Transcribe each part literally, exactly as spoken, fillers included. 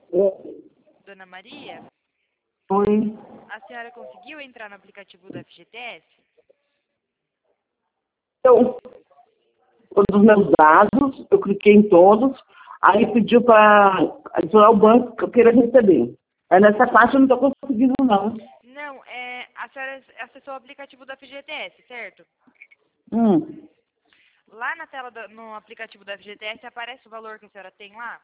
Oi. Dona Maria, Oi. a senhora conseguiu entrar no aplicativo do F G T S? Então, todos os meus dados, eu cliquei em todos, aí pediu para adicionar o banco que eu queira receber. Aí nessa parte eu não estou conseguindo, não. Não, é, a senhora acessou o aplicativo do F G T S, certo? Hum. Lá na tela, do, no aplicativo do F G T S, aparece o valor que a senhora tem lá?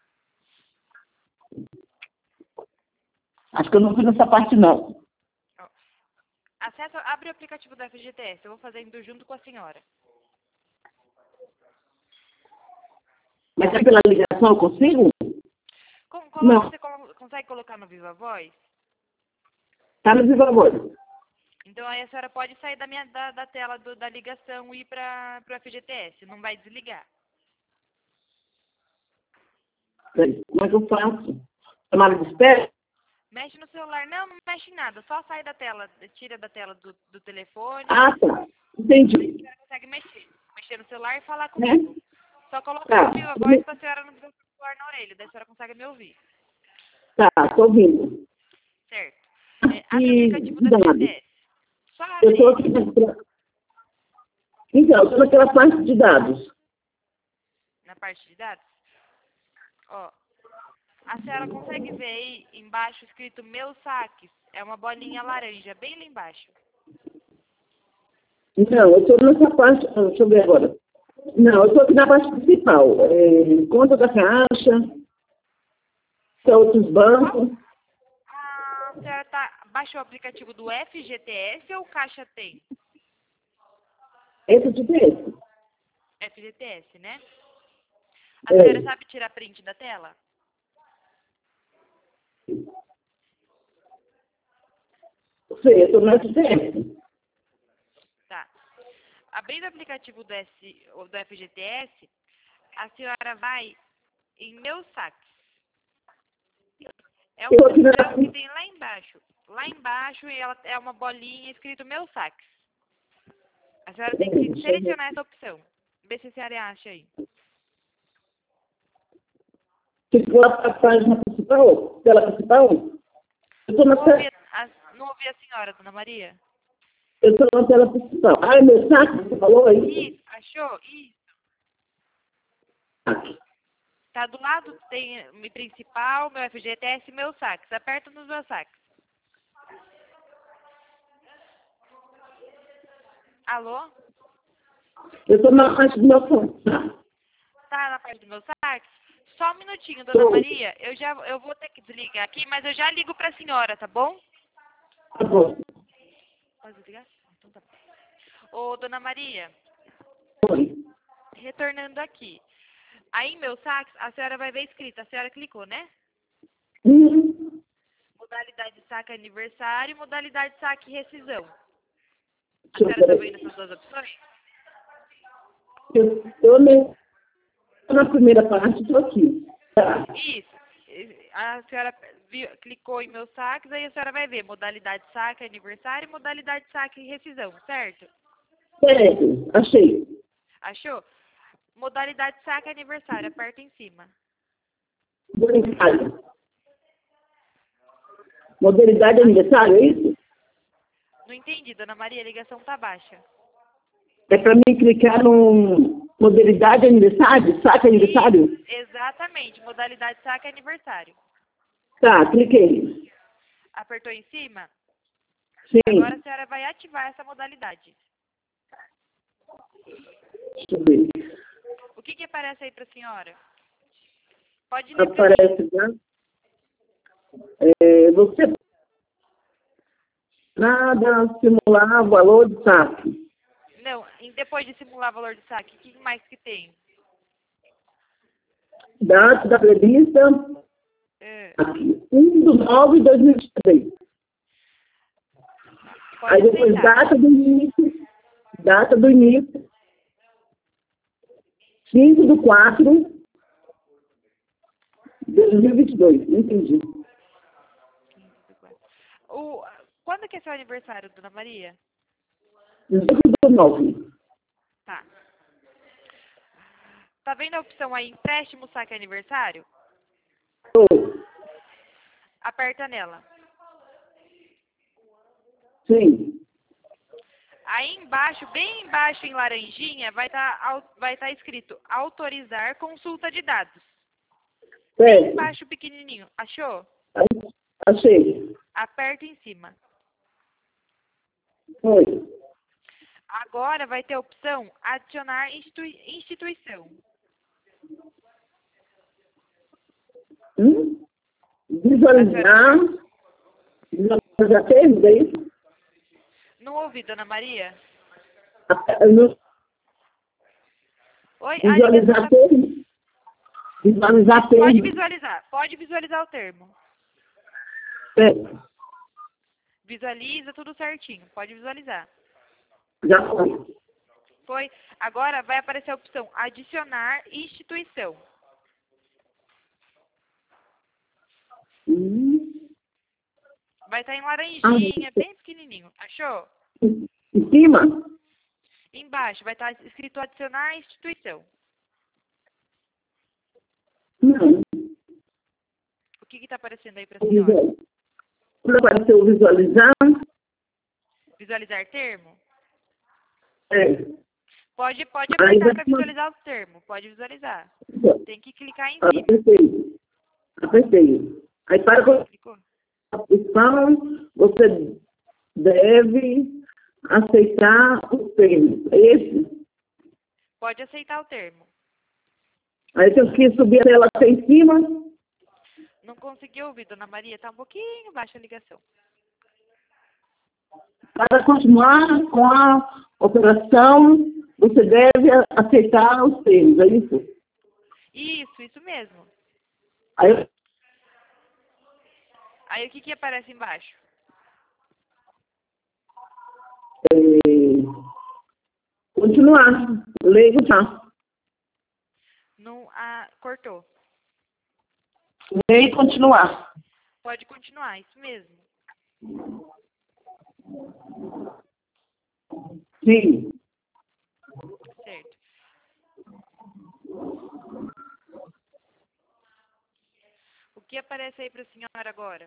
Acho que eu não fui nessa parte, não. Ó, acessa, abre o aplicativo do F G T S, eu vou fazendo junto com a senhora. Mas é pela ligação eu consigo? Com, colo- Não. você colo- consegue colocar no Viva Voz? Tá no Viva Voz. Então aí a senhora pode sair da, minha, da, da tela do, da ligação e ir para o F G T S, não vai desligar. Peraí, como é que eu faço? Tomada de espera? Mexe no celular. Não, não mexe em nada. Só sai da tela, tira da tela do, do telefone. Ah, tá. Aí Entendi. a senhora consegue mexer. Mexer no celular e falar Né? comigo. Só colocar Tá. no Viva Voz pra senhora não precisar do celular na orelha. Daí a senhora consegue me ouvir. Tá, tô ouvindo. Certo. É, abre o E aplicativo da F G T dados? S. Só Eu abre estou ele. aqui naquela... Então, eu estou naquela parte de dados. Na parte de dados. Ó. A senhora consegue ver aí embaixo escrito Meus Saques? É uma bolinha laranja, bem lá embaixo. Não, eu estou nessa parte... ah, deixa eu ver agora. Não, eu estou aqui na parte principal. É, conta da Caixa, são outros bancos. A senhora tá, baixou o aplicativo do F G T S ou Caixa tem? Esse tipo é esse. F G T S, né? A É. senhora sabe tirar print da tela? Sei, eu estou no S T S. Tá. Abrindo o aplicativo do, S, do F G T S, a senhora vai em Meus Saques. É uma Eu aqui na... opção que tem lá embaixo. Lá embaixo ela é uma bolinha escrito Meus Saques. A senhora tem que Deixa eu ver. selecionar essa opção. Vê se a senhora acha aí. Ficou lá para a página principal? Tela principal? Eu estou na, Não ouvi te- a, não ouvi a senhora, dona Maria? eu tô na tela principal. Ah, é meu saco? Você falou aí? Isso, achou? Isso. Aqui. Tá do lado, tem o principal, meu F G T S e meus saques. Aperta nos meus saques. Alô? Eu estou na parte do meu fone. Tá na parte do meu saques? Só um minutinho, dona Maria. Eu já eu vou ter que desligar aqui, mas eu já ligo pra senhora, tá bom? Tá bom. Pode desligar? Então tá bom. Ô, dona Maria, Oi. retornando aqui. Aí em meus saques, a senhora vai ver escrito. A senhora clicou, né? Hum. Modalidade de saque aniversário e modalidade de saque rescisão. A Deixa eu senhora tá ver. vendo essas duas opções? Eu estou na primeira parte, estou aqui. Tá. Isso. A senhora viu- clicou em meus saques, aí a senhora vai ver modalidade de saque aniversário e modalidade de saque rescisão, certo? Certo. Achei. Achou? Modalidade de saque aniversário, aperta em cima. Aniversário. Modalidade de aniversário, é isso? Não entendi, dona Maria, a ligação tá baixa. É para mim clicar no modalidade aniversário? Saque aniversário? Isso, exatamente, modalidade de saque aniversário. Tá, cliquei. Apertou em cima? Sim. Agora a senhora vai ativar essa modalidade. Deixa eu ver. O que que aparece aí pra senhora? Pode ler pra mim. Aparece, né? É, você nada simular valor de saque. Não, e depois de simular valor de saque, o que mais que tem? Data da prevista, É, aqui, um de nove de dois mil e vinte e três. pode Aí depois aceitar. data do início, data do início, quinze de quatro de dois mil e vinte e dois. Não entendi. O, quando que é seu aniversário, dona Maria? dezoito de nove. Tá. Tá vendo a opção aí, empréstimo saque aniversário? Tô. Aperta nela. Sim. Aí embaixo, bem embaixo em laranjinha, vai estar vai tá escrito autorizar consulta de dados. Bem Certo. embaixo pequenininho. Achou? Achei. Aperta em cima. Foi. Agora vai ter a opção adicionar institui instituição. Hum? Visualizar. Visualizar termos, é isso? Não ouvi, Dona Maria? No- Oi, a ligação Visualizar tá... termos. Visualizar Pode termos. visualizar, pode visualizar o termo. Certo. Visualiza tudo certinho, pode visualizar. Já foi. Foi. Agora vai aparecer a opção adicionar instituição. Hum. Vai estar em laranjinha, bem pequenininho. Achou? Em cima? Embaixo vai estar escrito adicionar instituição. Não. O que está aparecendo aí para a senhora? Quando apareceu visualizar, Visualizar termo? é. Pode, pode Aí apertar vai para ter uma- visualizar o termo. Pode visualizar. Tem que clicar em Ah, cima. apertei. Apertei. Aí para com Clicou? a opção, você deve aceitar o termo. É esse? Pode aceitar o termo. Aí eu tenho que subir a tela até em cima. Não consegui ouvir, Dona Maria. Está um pouquinho baixa a ligação. Para continuar com a operação, você deve aceitar os termos, é isso? Isso, isso mesmo. Aí, Aí o que, que aparece embaixo? é, continuar. Leio já. Não, ah, cortou. Leio continuar. Pode continuar, isso mesmo. Sim. Certo. O que aparece aí para a senhora agora?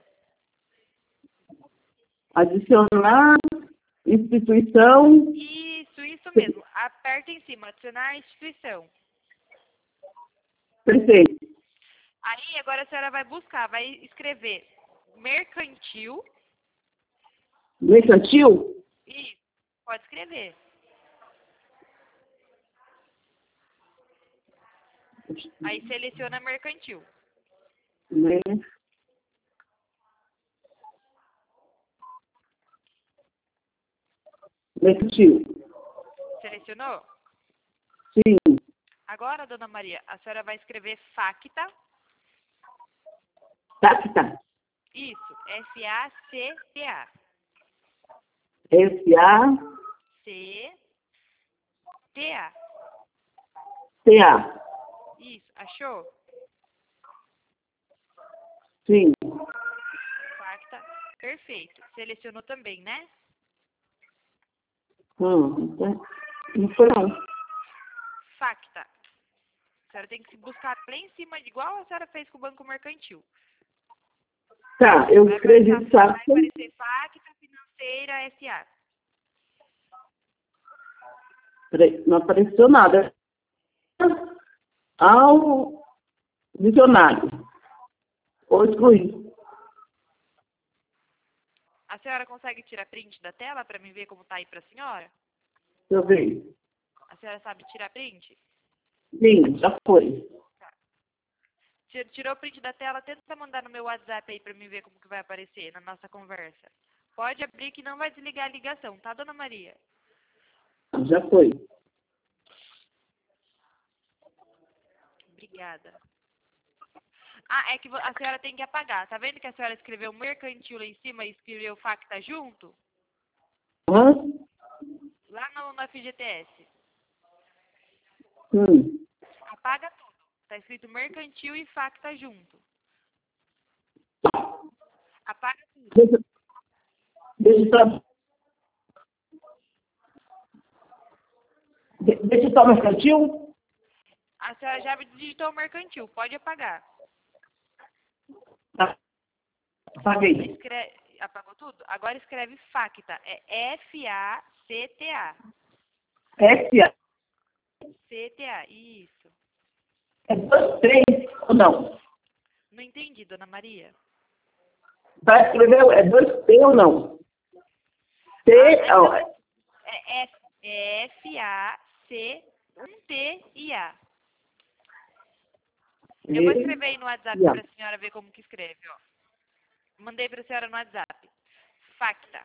Adicionar instituição. Isso, isso mesmo. Aperta em cima, adicionar a instituição. Perfeito. Aí agora a senhora vai buscar, vai escrever mercantil. Mercantil? Isso, pode escrever. Aí seleciona mercantil. Né? Mercantil. Selecionou? Sim. Agora, Dona Maria, a senhora vai escrever facta. Tacta. Isso, F A C T A. S A C T A. T A. Isso, achou? Sim. Facta, perfeito. Selecionou também, né? Hum. Não foi não. Facta. A senhora tem que se buscar lá em cima, igual a senhora fez com o Banco Mercantil. Tá, eu Vai escrevi aparecer, vai Tacta. aparecer Facta Financeira S A. Peraí, não apareceu nada. Ao visionário. Ou excluir. A senhora consegue tirar print da tela para mim ver como tá aí para a senhora? Deixa eu ver. A senhora sabe tirar print? Sim, já foi. Ti- Tirou print da tela, tenta mandar no meu WhatsApp aí para mim ver como que vai aparecer na nossa conversa. Pode abrir que não vai desligar a ligação, tá, Dona Maria? Já foi. Obrigada. Ah, é que vo- a senhora tem que apagar. Tá vendo que a senhora escreveu mercantil lá em cima e escreveu facta junto? Hã? Lá no, no F G T S. Hum. Apaga tudo. Tá escrito mercantil e facta junto. Apaga tudo. Deixa, deixa eu só... de- Deixa eu só mercantil. A senhora já digitou mercantil, pode apagar. Tá. Apaguei. Escreve... Apagou tudo? Agora escreve Facta. É F A C T A. S A. C T A, isso. É dois, três ou não? Não entendi, dona Maria. Vai escrever, é dois T ou não? T, Ah, então ó, é F, é F A C, um T e A. Eu vou escrever aí no WhatsApp E, ó. para a senhora ver como que escreve, ó. Mandei para a senhora no WhatsApp. Facta.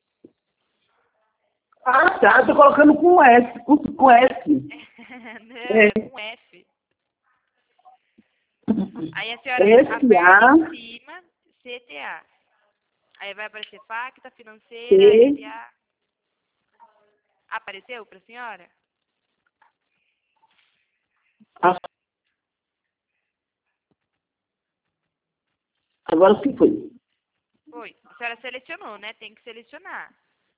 Ah, tá, tô colocando com S, com, com S. Não, É. é com F. Aí a senhora S, aperta A, em cima, C T A. Aí vai aparecer Facta, Financeira, T, S A. Apareceu para a senhora? A. Agora o que foi? Foi. A senhora selecionou, né? Tem que selecionar.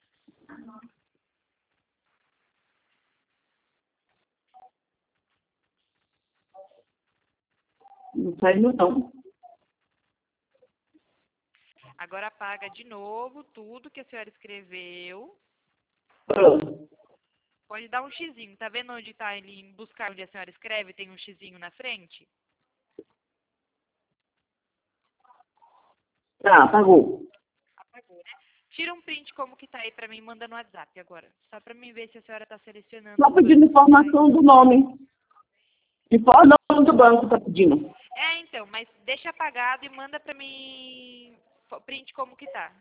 Não saiu, não. Agora apaga de novo tudo que a senhora escreveu. Pronto. Pode dar um xizinho. Tá vendo onde tá ali em buscar onde a senhora escreve? Tem um xizinho na frente? Tá, apagou. Apagou, né? Tira um print como que tá aí pra mim e manda no WhatsApp agora. Só pra mim ver se a senhora tá selecionando. Só os pedindo bancos. informação do nome. Informação do banco tá pedindo. É, então, mas deixa apagado e manda pra mim fo- print como que tá.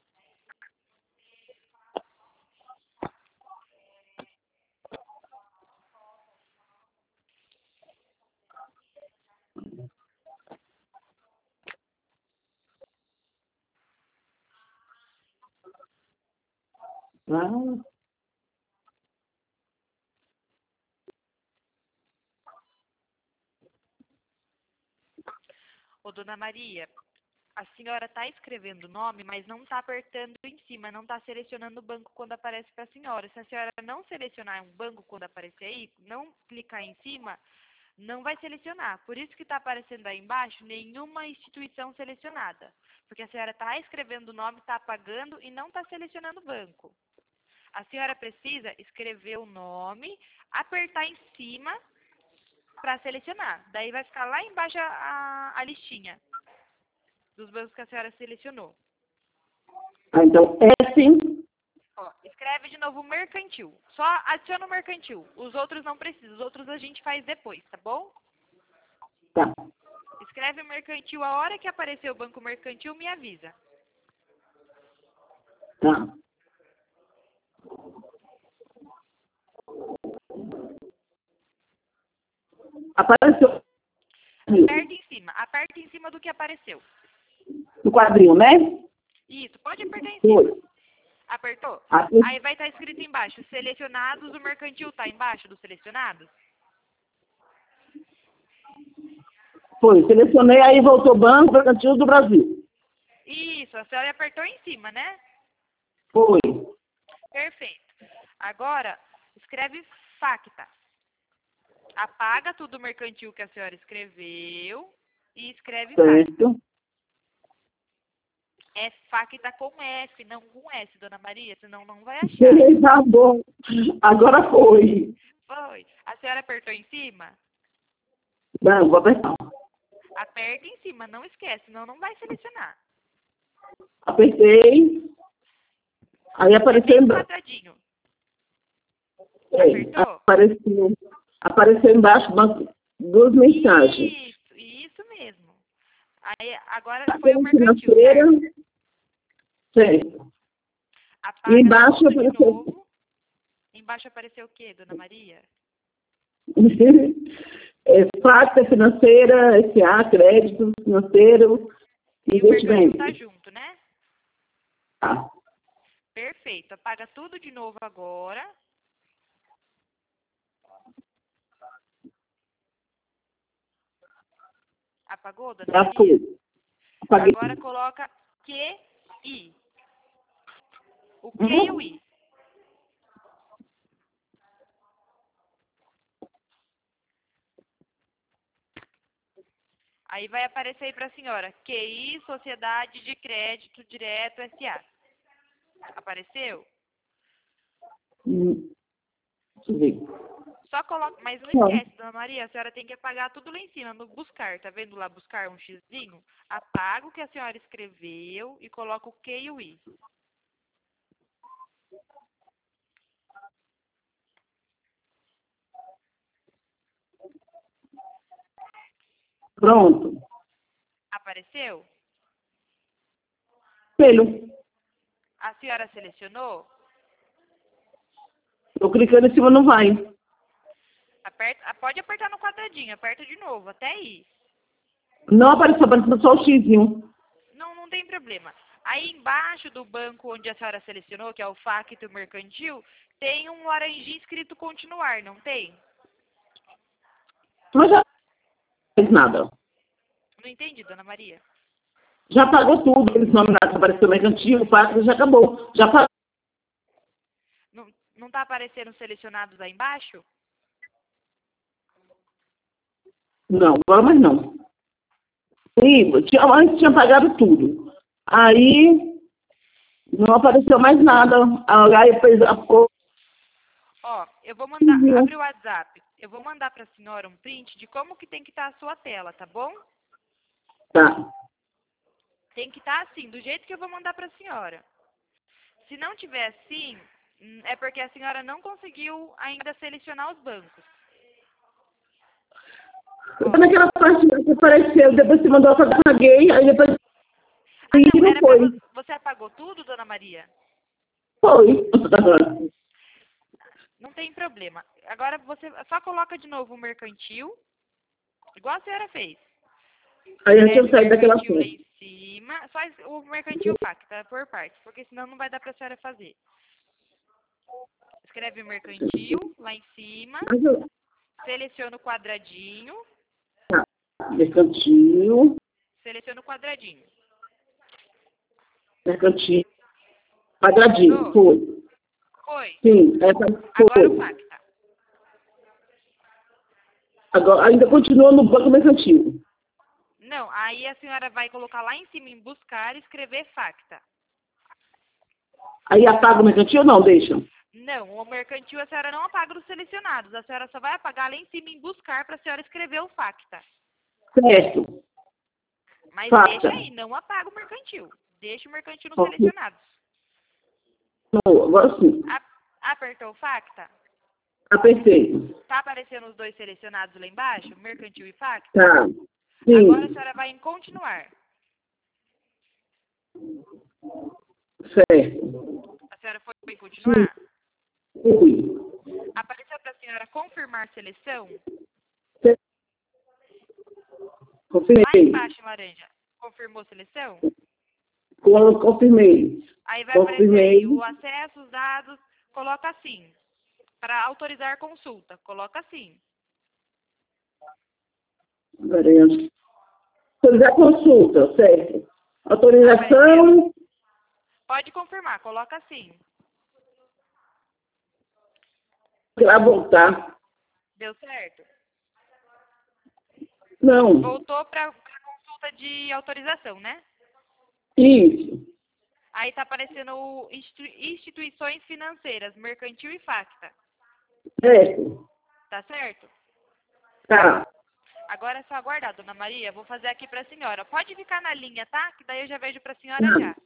Ah, Ô, dona Maria, a senhora tá escrevendo o nome, mas não tá apertando em cima, não tá selecionando o banco quando aparece pra senhora. Se a senhora não selecionar um banco quando aparecer aí, não clicar em cima, não vai selecionar. Por isso que está aparecendo aí embaixo nenhuma instituição selecionada. Porque a senhora está escrevendo o nome, está apagando e não está selecionando o banco. A senhora precisa escrever o nome, apertar em cima para selecionar. Daí vai ficar lá embaixo a, a, a listinha dos bancos que a senhora selecionou. ah, então, S, Ó, escreve de novo mercantil. Só adiciona o mercantil. Os outros não precisam. Os outros a gente faz depois, tá bom? tá, Escreve mercantil. A hora que aparecer o banco mercantil, me avisa. tá. Apareceu Aperta em cima. Aperta em cima do que apareceu. no quadrinho, né? Isso, pode apertar em cima. Foi. Apertou? Aqui, Aí vai estar escrito embaixo, selecionados, o mercantil tá embaixo dos selecionados? foi. Selecionei, aí voltou Banco Mercantil do Brasil. Isso, a senhora apertou em cima, né? Foi. Perfeito. Agora, escreve Facta. Apaga tudo o mercantil que a senhora escreveu e escreve Facta. Certo. É Facta com F, não com S, dona Maria, senão não vai achar. Tá bom. Agora foi. Foi. A senhora apertou em cima? Não, vou apertar. Aperta em cima, não esquece, senão não vai selecionar. Apertei. Aí É apareceu bem embaixo. quadradinho. É, Apertou? apareceu, apareceu embaixo banco, duas mensagens. Isso, isso mesmo. Aí, agora A foi o mercantil, financeira. certo? Certo. E Apaga embaixo tudo de apareceu. novo. Embaixo apareceu o quê, dona Maria? É, Facta financeira, S A, crédito financeiro e E o mercantil investimento. tá junto, né? Tá. Perfeito. Apaga tudo de novo agora. Apagou, dona Já Maria? foi. Apaguei. Agora coloca Q I. O Q e o Uhum. I. Aí vai aparecer aí para a senhora, Q I, Sociedade de Crédito Direto S A. Apareceu? Hum, deixa eu ver. Só coloca, mas não Não. esquece, dona Maria, a senhora tem que apagar tudo lá em cima, no buscar. Tá vendo lá buscar um xizinho? Apaga o que a senhora escreveu e coloca o Q e o I. Pronto. Apareceu? Espelho. A senhora selecionou? Tô clicando em cima, não vai. Aperta, pode apertar no quadradinho, aperta de novo, até aí. Não apareceu, apareceu só o xizinho. Não, não tem problema. Aí embaixo do banco onde a senhora selecionou, que é o Facto Mercantil, tem um laranjinha escrito continuar, não tem? Mas já não fez nada. Não entendi, dona Maria. Já pagou tudo. Esse nome lá que apareceu mercantil, o pacto já acabou. Já pagou. Não, não tá aparecendo selecionados aí embaixo? Não, agora mais não. E tinha, antes tinha pagado tudo. Aí não apareceu mais nada. Aí depois a cor. Ó, eu vou mandar, abre o WhatsApp. Eu vou mandar para a senhora um print de como que tem que estar a sua tela, tá bom? Tá. Tem que estar assim, do jeito que eu vou mandar para a senhora. Se não tiver assim, hum, é porque a senhora não conseguiu ainda selecionar os bancos. Eu tô naquela parte que apareceu, depois você mandou, eu paguei, aí depois Ah, aí não, não era pra, foi. vo- você apagou tudo, dona Maria? Foi. Não tem problema. Agora você só coloca de novo o mercantil, igual a senhora fez. Aí eu tinha Escreve saído daquela mercantil lá foto. em cima, só es- o mercantil fac, tá? Por partes, porque senão não vai dar pra senhora fazer. Escreve mercantil lá em cima, Mas eu- seleciona o quadradinho, Tá. Mercantil, seleciona o quadradinho. mercantil, quadradinho, Selecionou? foi. Foi. Sim, essa Agora o foi. fac, tá? Agora, ainda continua no banco mercantil. Não, aí a senhora vai colocar lá em cima em buscar e escrever facta. Aí apaga o mercantil ou não, deixa? Não, o mercantil a senhora não apaga os selecionados. A senhora só vai apagar lá em cima em buscar para a senhora escrever o facta. Certo. Mas Facta. deixa aí, não apaga o mercantil. Deixa o mercantil nos Ok. selecionados. Não, agora sim. A- apertou o facta? Apertei. Tá aparecendo os dois selecionados lá embaixo, mercantil e facta? Tá. Agora a Sim. senhora vai em continuar. Certo. A senhora foi em continuar? Fui. Apareceu para a senhora confirmar seleção? Confirmei. Lá embaixo em laranja. Confirmou seleção? Confirmei. Aí vai aparecer Confirmei. aí o acesso, os dados, coloca assim. Para autorizar consulta, coloca assim. Peraí. Autorizar consulta, certo. Apareceu? Autorização. Pode confirmar, coloca assim. Para voltar. Deu certo? Não. Voltou para a consulta de autorização, né? Isso. Aí tá aparecendo o institu- instituições financeiras, mercantil e facta. Certo. Tá certo? Tá. Agora é só aguardar, dona Maria. Vou fazer aqui pra senhora. Pode ficar na linha, tá? Que daí eu já vejo pra senhora Tá. já.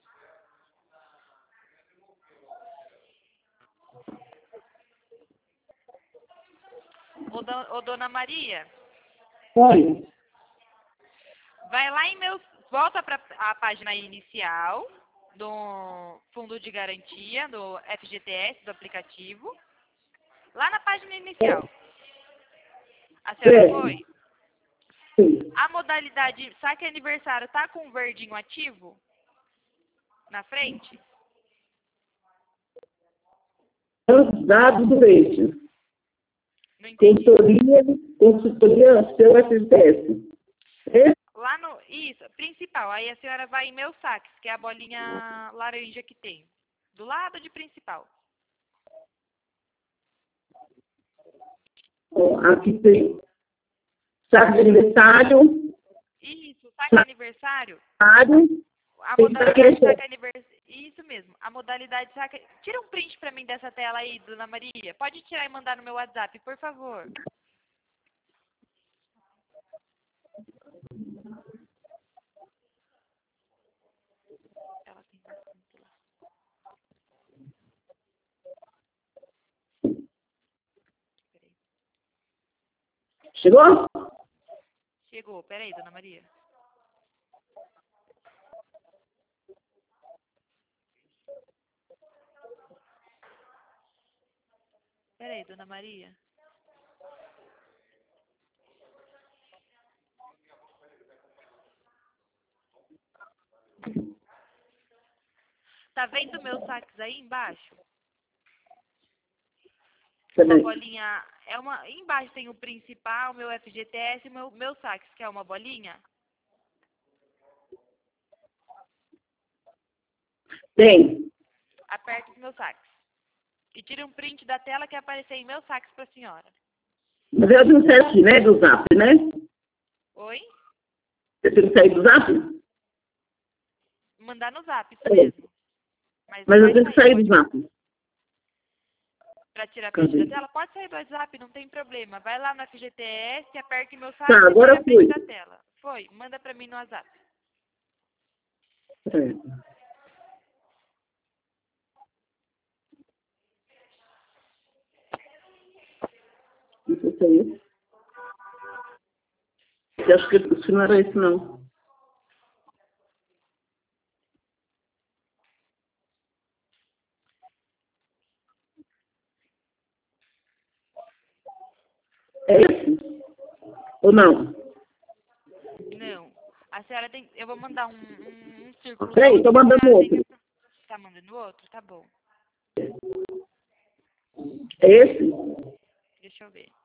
Ô, do- ô, dona Maria, Olha. vai lá em meus. Volta para a página inicial do Fundo de Garantia, do F G T S, do aplicativo. Lá na página inicial. A senhora Certo. foi? Sim. A modalidade saque aniversário tá com o verdinho ativo? Na frente? Os dados do leite. Não entendi. Consultoria, consultoria seu F G T S. Lá no. Isso, principal. Aí a senhora vai em meus saques, que é a bolinha laranja que tem. Do lado de principal. Ó, aqui tem saco de aniversário. Isso, saque aniversário. Sabe? A Tem que modalidade crescer. saque aniversário. Isso mesmo, a modalidade saque. Tira um print pra mim dessa tela aí, dona Maria. Pode tirar e mandar no meu WhatsApp, por favor. Ela tem bastante lá. Peraí. Chegou? Chegou, peraí, dona Maria. Peraí, dona Maria. Tá vendo meus saques aí embaixo? Uma Peraí. bolinha. É uma. Embaixo tem o principal, o meu F G T S e o meu, meu saques, que é uma bolinha. Tem. Aperta os meus saques. E tira um print da tela que aparecer em meus saques pra senhora. Mas eu tenho que sair aqui, né? Do zap, né? Oi? Eu tenho que sair do zap? Mandar no zap, isso É. mesmo. Mas, Mas não eu vai tenho que sair do pode- zap. Pra tirar print Cadê? da tela, pode sair do WhatsApp, não tem problema. Vai lá no F G T S, aperte meu saque Tá, e agora tira print fui. da tela. Foi, manda pra mim no WhatsApp. Peraí. Não sei se é isso. Eu acho que isso não era isso, não. É esse? Ou não? Não. A senhora tem. Eu vou mandar um, um, um círculo. Peraí, tô mandando outro. Tá mandando outro? Tá bom. É esse? Deixa eu ver.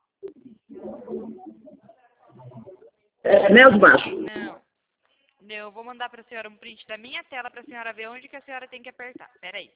É mel de baixo. Não. Não, eu vou mandar pra senhora um print da minha tela pra senhora ver onde que a senhora tem que apertar. Pera aí.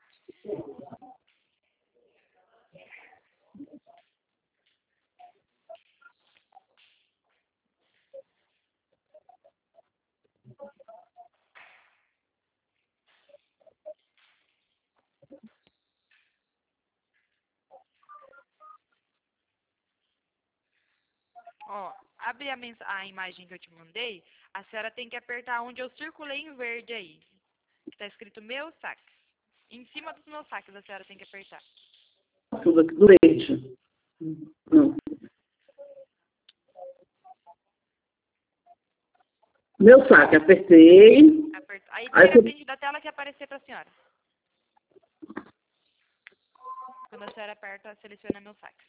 Ó, abre a, mens- a imagem que eu te mandei. A senhora tem que apertar onde eu circulei em verde aí. Que tá escrito meus saques. Em cima dos meus saques a senhora tem que apertar. Tudo aqui do leite. Não. Meu saco, apertei. Aperta. Aí Aí tira a você- print da tela que aparecer pra senhora. Quando a senhora aperta, seleciona meus saques.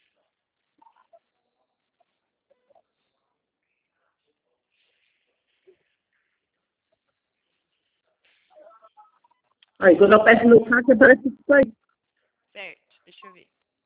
Aí quando eu aperto meu saco, aparece isso aí. Certo, deixa eu ver.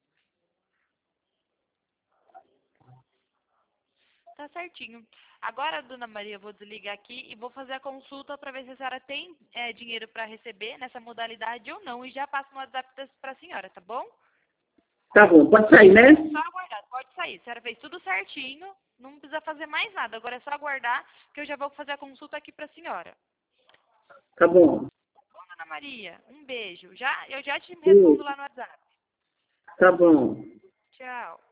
Tá certinho. Agora, dona Maria, eu vou desligar aqui e vou fazer a consulta para ver se a senhora tem é, dinheiro para receber nessa modalidade ou não. E já passo no WhatsApp para a senhora, tá bom? Tá bom, pode sair, né? Só aguardar, pode sair. A senhora fez tudo certinho, não precisa fazer mais nada. Agora é só aguardar que eu já vou fazer a consulta aqui para a senhora. Tá bom. Bom, dona Maria, um beijo. Já, eu já te respondo lá no WhatsApp. Tá bom. Tchau.